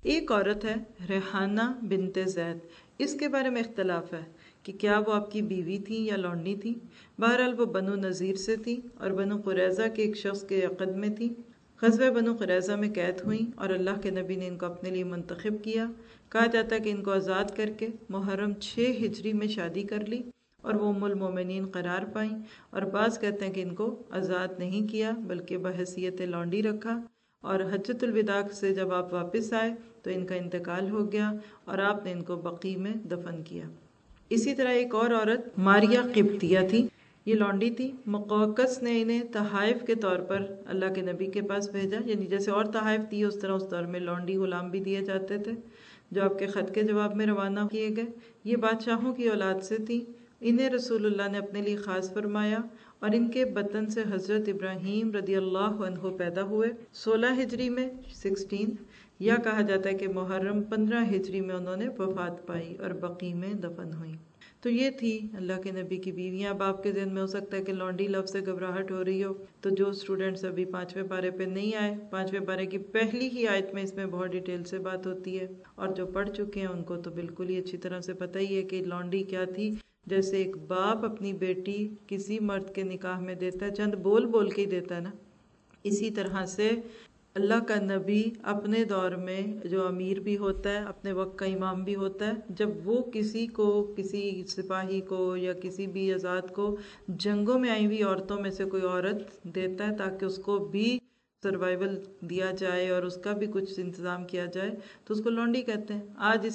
ایک عورت ہے ریحانہ بنت زید، اس کے بارے میں اختلاف ہے کہ کیا وہ آپ کی بیوی تھی یا لونڈی تھی۔ بہرحال وہ بنو نذیر سے تھی اور بنو قریظہ کے ایک شخص کے عقد میں تھی۔ غزوہ بنو قریظہ میں قید ہوئیں اور اللہ کے نبی نے ان کو اپنے لیے منتخب کیا۔ کہا جاتا ہے کہ ان کو آزاد کر کے محرم 6 ہجری میں شادی کر لی اور وہ ام المومنین قرار پائیں، اور بعض کہتے ہیں کہ ان کو آزاد نہیں کیا بلکہ بحیثیت لونڈی رکھا، اور حجۃ الوداع سے جب آپ واپس آئے تو ان کا انتقال ہو گیا اور آپ نے ان کو بقیع میں دفن کیا۔ اسی طرح ایک اور عورت ماریہ قبطیہ تھی، یہ لونڈی تھی۔ مقوقس نے انہیں تحائف کے طور پر اللہ کے نبی کے پاس بھیجا، یعنی جیسے اور تحائف دیے اس طرح اس دور میں لونڈی غلام بھی دیے جاتے تھے جو آپ کے خط کے جواب میں روانہ کیے گئے۔ یہ بادشاہوں کی اولاد سے تھی، انہیں رسول اللہ نے اپنے لیے خاص فرمایا اور ان کے بطن سے حضرت ابراہیم رضی اللہ عنہ پیدا ہوئے 16 ہجری میں 16، یا کہا جاتا ہے کہ محرم 15 ہجری میں انہوں نے وفات پائی اور بقیع میں دفن ہوئی۔ تو یہ تھی اللہ کے نبی کی بیویاں۔ اب آپ کے ذہن میں ہو سکتا ہے کہ لونڈی لفظ سے گھبراہٹ ہو رہی ہو، تو جو اسٹوڈنٹس ابھی 5ویں پارے پہ نہیں آئے، 5ویں پارے کی پہلی ہی آیت میں اس میں بہت ڈیٹیل سے بات ہوتی ہے، اور جو پڑھ چکے ہیں ان کو تو بالکل ہی اچھی طرح سے پتہ ہی ہے کہ لونڈی کیا تھی۔ جیسے ایک باپ اپنی بیٹی کسی مرد کے نکاح میں دیتا ہے، چند بول بول کے ہی دیتا ہے نا، اسی طرح سے اللہ کا نبی اپنے دور میں جو امیر بھی ہوتا ہے، اپنے وقت کا امام بھی ہوتا ہے، جب وہ کسی کو، کسی سپاہی کو یا کسی بھی آزاد کو جنگوں میں آئی ہوئی عورتوں میں سے کوئی عورت دیتا ہے تاکہ اس کو بھی سروائیول دیا جائے اور اس کا بھی کچھ انتظام کیا جائے، تو اس کو لونڈی کہتے ہیں۔ آج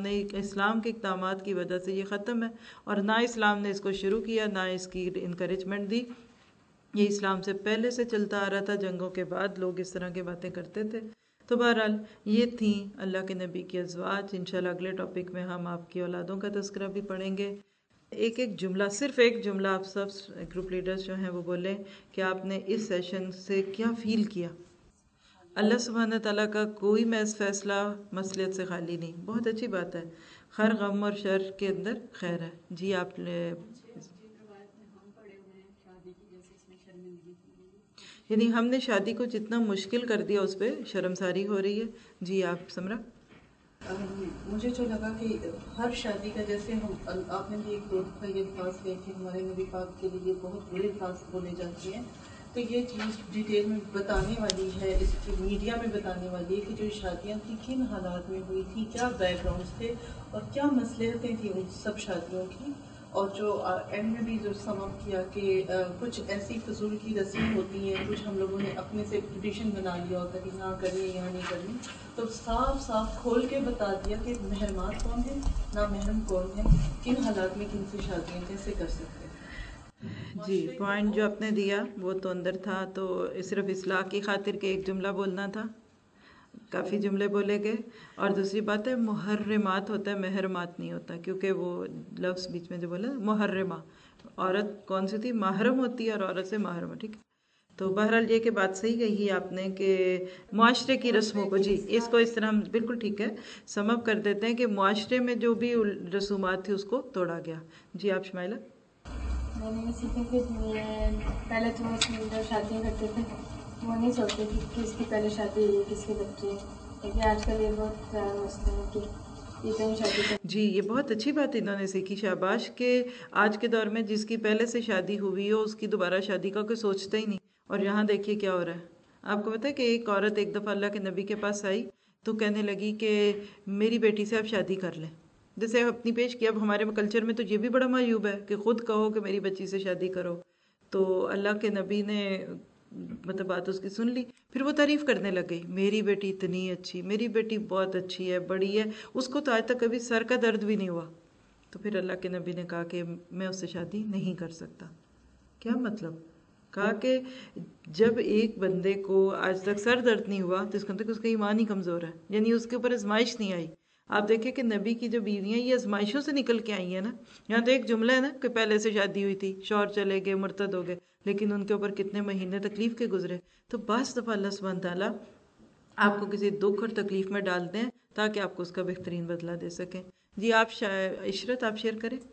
اسلام کے اقدامات کی وجہ سے یہ ختم ہے، اور نہ اسلام نے اس کو شروع کیا، نہ اس کی انکریجمنٹ دی، یہ اسلام سے پہلے سے چلتا آ رہا تھا، جنگوں کے بعد لوگ اس طرح کی باتیں کرتے تھے۔ تو بہرحال یہ تھیں اللہ کے نبی کی ازواج۔ انشاءاللہ اگلے ٹاپک میں ہم آپ کی اولادوں کا تذکرہ بھی پڑھیں گے۔ ایک جملہ، صرف ایک جملہ آپ سب گروپ لیڈرز جو ہیں وہ بولیں کہ آپ نے اس سیشن سے کیا فیل کیا۔ اللہ سبحانہ تعالیٰ کا کوئی محض فیصلہ مصلحت سے خالی نہیں، بہت اچھی بات ہے، ہر غم اور شر کے اندر خیر ہے۔ جی آپ نے یعنی ہم نے شادی کو جتنا مشکل کر دیا اس پہ شرمساری ہو رہی ہے۔ جی آپ سمرا۔ مجھے جو لگا کہ ہر شادی کا، جیسے آپ نے بھی ایک دو دفعہ یہ الفاظ لے کہ ہمارے نبی پاک کے لیے بہت بڑے الفاظ بولے جاتے ہیں، تو یہ چیز ڈیٹیل میں بتانے والی ہے، اس کی میڈیا میں بتانے والی ہے کہ جو شادیاں تھیں کن حالات میں ہوئی تھی، کیا بیک گراؤنڈس تھے اور کیا مصلحتیں تھیں ان سب شادیوں کی، اور جو اینڈ میں بھی جو سم اپ کیا کہ کچھ ایسی فضول کی رسمیں ہوتی ہیں، کچھ ہم لوگوں نے اپنے سے ٹریڈیشن بنا لیا ہوتا کہ یہاں کرنی ہے یہاں نہیں کرنی، تو صاف صاف کھول کے بتا دیا کہ محرمات کون ہیں، نامحرم کون ہیں، کن حالات میں کن سے شادیاں کیسے کر سکتے ہیں۔ جی پوائنٹ جو آپ نے دیا وہ تو اندر تھا، تو صرف اصلاح کی خاطر کے ایک جملہ بولنا تھا، کافی جملے بولے گئے۔ اور دوسری بات ہے محرمات ہوتا ہے، محرمات نہیں ہوتا، کیونکہ وہ لفظ بیچ میں جو بولا محرمہ، عورت کون سی تھی، محرم ہوتی ہے، اور عورت سے محرم ہے، ٹھیک ہے۔ تو بہرحال یہ کہ بات صحیح کہی آپ نے کہ معاشرے کی رسموں کو، جی اس کو اس طرح ہم بالکل ٹھیک ہے سم اپ کر دیتے ہیں کہ معاشرے میں جو بھی رسومات تھی اس کو توڑا گیا۔ جی آپ شمائلہ۔ میں نے یہ سیکھا کہ پہلے تو جب شادیاں کرتے تھے وہ نہیں سوچتے کہ کس کی پہلے شادی ہوئی، کس کے بچے، لیکن آج کل یہ بہت خیال مسئلہ ہے کہ یہ کہیں شادی۔ جی یہ بہت اچھی بات انہوں نے سیکھی، شاباش، کہ آج کے دور میں جس کی پہلے سے شادی ہوئی ہو اس کی دوبارہ شادی کا کوئی سوچتا ہی نہیں، اور یہاں دیکھیے کیا ہو رہا ہے۔ آپ کو پتہ ہے کہ ایک عورت ایک دفعہ اللہ کے نبی کے پاس آئی تو کہنے لگی کہ میری بیٹی سے آپ شادی کر لیں، جیسے اپنی پیش کیا۔ اب ہمارے کلچر میں تو یہ بھی بڑا معیوب ہے کہ خود کہو کہ میری بچی سے شادی کرو، تو اللہ کے نبی نے مطلب بات اس کی سن لی، پھر وہ تعریف کرنے لگ گئی، میری بیٹی اتنی اچھی، میری بیٹی بہت اچھی ہے، بڑی ہے، اس کو تو آج تک کبھی سر کا درد بھی نہیں ہوا۔ تو پھر اللہ کے نبی نے کہا کہ میں اس سے شادی نہیں کر سکتا۔ کیا مطلب؟ کہا کہ جب ایک بندے کو آج تک سر درد نہیں ہوا تو اس کا مطلب اس کا ایمان ہی کمزور ہے، یعنی اس کے اوپر آزمائش نہیں آئی۔ آپ دیکھیں کہ نبی کی جو بیویاں یہ آزمائشوں سے نکل کے آئی ہیں نا، یہاں تو ایک جملہ ہے نا کہ پہلے سے شادی ہوئی تھی، شوہر چلے گئے، مرتد ہو گئے، لیکن ان کے اوپر کتنے مہینے تکلیف کے گزرے۔ تو بعض دفعہ اللہ سبحانہ تعالیٰ آپ کو کسی دکھ اور تکلیف میں ڈالتے ہیں تاکہ آپ کو اس کا بہترین بدلہ دے سکیں۔ جی آپ عشرت آپ شیئر کریں۔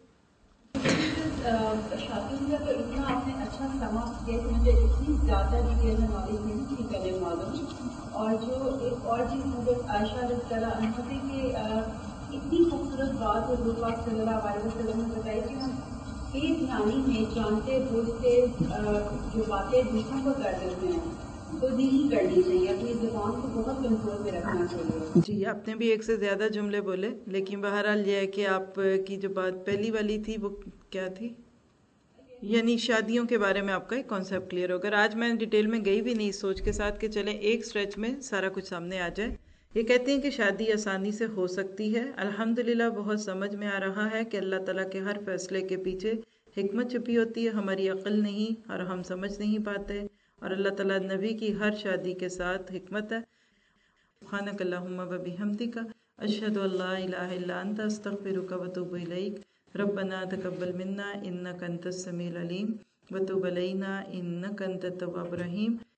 شادی میں تو اتنا آپ نے اچھا سما کیا کہ مجھے اتنی زیادہ ڈیٹیل میں نالج نہیں تھی پہلے معلوم، اور جو ایک اور چیز حضرت عائشہ رضی اللہ عنہا سے کہ اتنی خوبصورت بات حضور پاک صلی اللہ علیہ وسلم نے بتائی کہ ہم ایک دھیانی میں جانتے بوجھتے جو باتیں دوسروں کو کر دیتے ہیں تو نہیں کرنی چاہیے، اپنی زبان کو بہت کنٹرول میں رکھنا چاہیے. جی آپ نے بھی ایک سے زیادہ جملے بولے، لیکن بہرحال یہ ہے کہ آپ کی جو بات پہلی والی تھی وہ کیا تھی؟ یعنی شادیوں کے بارے میں آپ کا ایک کانسیپٹ کلیئر ہوگا. آج میں ڈیٹیل میں گئی بھی نہیں اس سوچ کے ساتھ کہ چلیں ایک سٹریچ میں سارا کچھ سامنے آ جائے. یہ کہتے ہیں کہ شادی آسانی سے ہو سکتی ہے. الحمدللہ بہت سمجھ میں آ رہا ہے کہ اللہ تعالیٰ کے ہر فیصلے کے پیچھے حکمت چھپی ہوتی ہے، ہماری عقل نہیں اور ہم سمجھ نہیں پاتے، اور اللہ تعالیٰ نبی کی ہر شادی کے ساتھ حکمت ہے. سبحانک اللہم و بحمدک اشہد ان لا الہ الا انت استغفرک و اتوب الیک. ربنا تقبل منا انک انت السمیع العلیم وتب علینا انک انت التواب الرحیم.